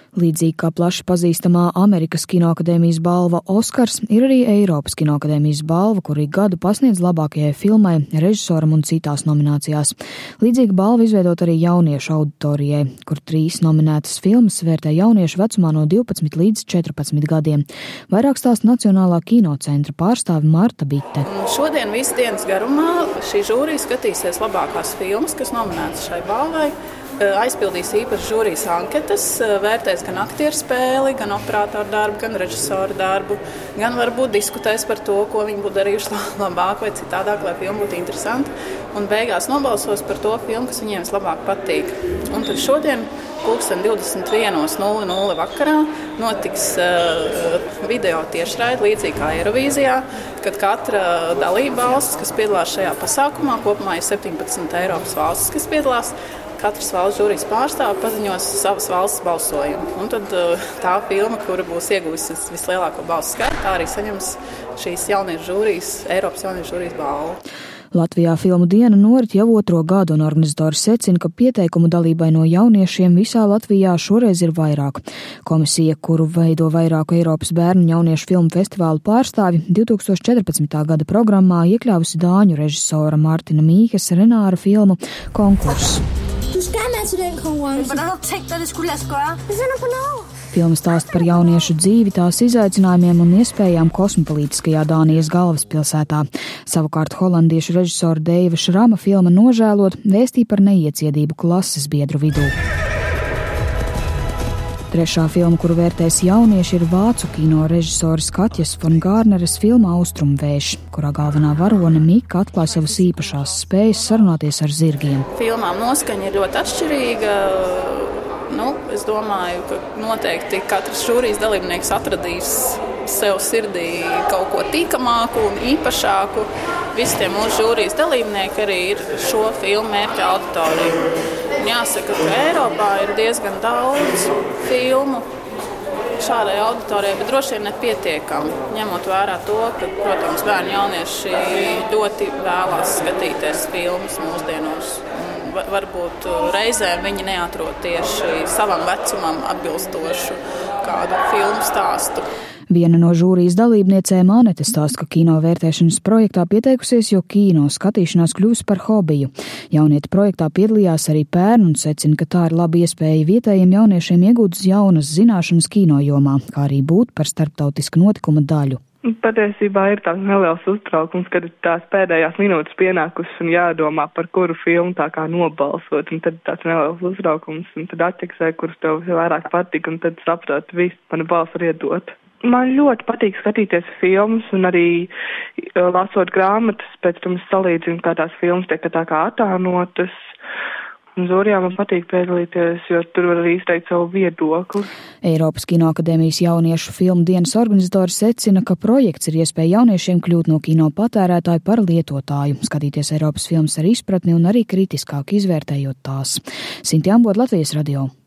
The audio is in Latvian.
Līdzīgi kā plaši pazīstamā Amerikas Kinoakadēmijas balva Oskars, ir arī Eiropas Kinoakadēmijas balva, kur ik gadu pasniedz labākajai filmai, režisoram un citās nominācijās. Līdzīga balva izveidot arī jauniešu auditorijai, kur 3 nominētas filmas vērtē jauniešu vecumā no 12 līdz 14 gadiem. Vairāk stāsta Nacionālā kinocentra pārstāve Marta Bitte. Šodien visu dienas garumā šī žūrija skatīsies labākās filmas, kas nominētas šai balvai. Aizpildīs īpaši žūrijas anketas, vērtēs gan aktieru spēli, gan operatoru darbu, gan režisoru darbu, gan varbūt diskutēs par to, ko viņi būtu darījuši labāk vai citādāk, lai filma būtu interesanta. Un beigās nobalsos par to filmu, kas viņiem vislabāk patīk. Un tad šodien 21:00 vakarā notiks video tiešraide, līdzīgi kā Eirovīzijā, kad katra dalība valsts, kas piedalās šajā pasākumā, kopumā ir 17 Eiropas valstis, kas piedalās, katras valsts žūrijas pārstāve paziņos savas valsts balsojumu. Un tad tā filma, kura būs ieguvusi vislielāko balsu skaitu, tā arī saņems šīs jauniešu žūrijas, Eiropas jauniešu žūrijas balvu. Latvijā filmu diena norit jau 2. gadu, un organizatori secina, ka pieteikumu dalībai no jauniešiem visā Latvijā šoreiz ir vairāk. Komisija, kuru veido vairāku Eiropas bērnu jauniešu filmu festivālu pārstāvi, 2014. gada programmā iekļāvusi dāņu režisora Martina Mīhes Renāra filmu Konkurss. Du skal med til den konkurrence. Hvordan har du tænkt dig, at det skulle lade sig gøre? Vi finder på noget. Filma stāsta par jauniešu dzīvi, tās izaicinājumiem un iespējām kosmopolitiskajā Dānijas galvaspilsētā. Savukārt holandiešu režisora Deiva Šrama filma Nožēlot vēstīja par neieciedību klases biedru vidū. Trešā filma, kuru vērtēs jaunieši, ir vācu kino režisoras Katjas von Gārneres filma Austrumvējš, kurā galvenā varone Mika atklāj savas īpašās spējas sarunāties ar zirgiem. Filmām noskaņa ir ļoti atšķirīga. Es domāju, ka noteikti katrs žūrijas dalībnieks atradīs sev sirdī kaut ko tīkamāku un īpašāku. Visi tie mūsu žūrijas dalībnieki arī ir šo filmu mērķa auditoriju. Jāsaka, ka Eiropā ir diezgan daudz filmu šādai auditorijai, bet droši vien nepietiekami. Ņemot vērā to, ka, protams, bērni jaunieši ļoti vēlās skatīties filmas mūsdienos. Varbūt reizēm viņi neatrod tieši savam vecumam atbilstošu kādu filmu stāstu. Viena no žūrijas dalībniecēm Anete stāsta, ka kino vērtēšanas projektā pieteikusies, jo kino skatīšanās kļūst par hobiju. Jaunieti projektā piedalījās arī pērn un secina, ka tā ir laba iespēja vietējiem jauniešiem iegūt jaunas zināšanas kino jomā, kā arī būt par starptautiska notikuma daļu. Patiesībā ir tāds neliels uztraukums, kad tās pēdējās minūtes pienākusi un jādomā, par kuru filmu tā kā nobalsot. Un tad tāds neliels uztraukums, un tad atķeksē, kurus tev vairāk patika, un tad saprāt, visu mana balss var iedot. Man ļoti patīk skatīties filmas un arī lasot grāmatas, pēc tam es salīdzinu, kā tās filmas tiek tā kā attēlotas. Un žūrijā man patīk piedalīties, jo tur var arī izteikt savu viedokli. Eiropas Kinoakadēmijas jauniešu filmu dienas organizatori secina, ka projekts ir iespēja jauniešiem kļūt no kino patērētāju par lietotāju, skatīties Eiropas filmas ar izpratni un arī kritiskāk izvērtējot tās. Sinti Ambot, Latvijas radio.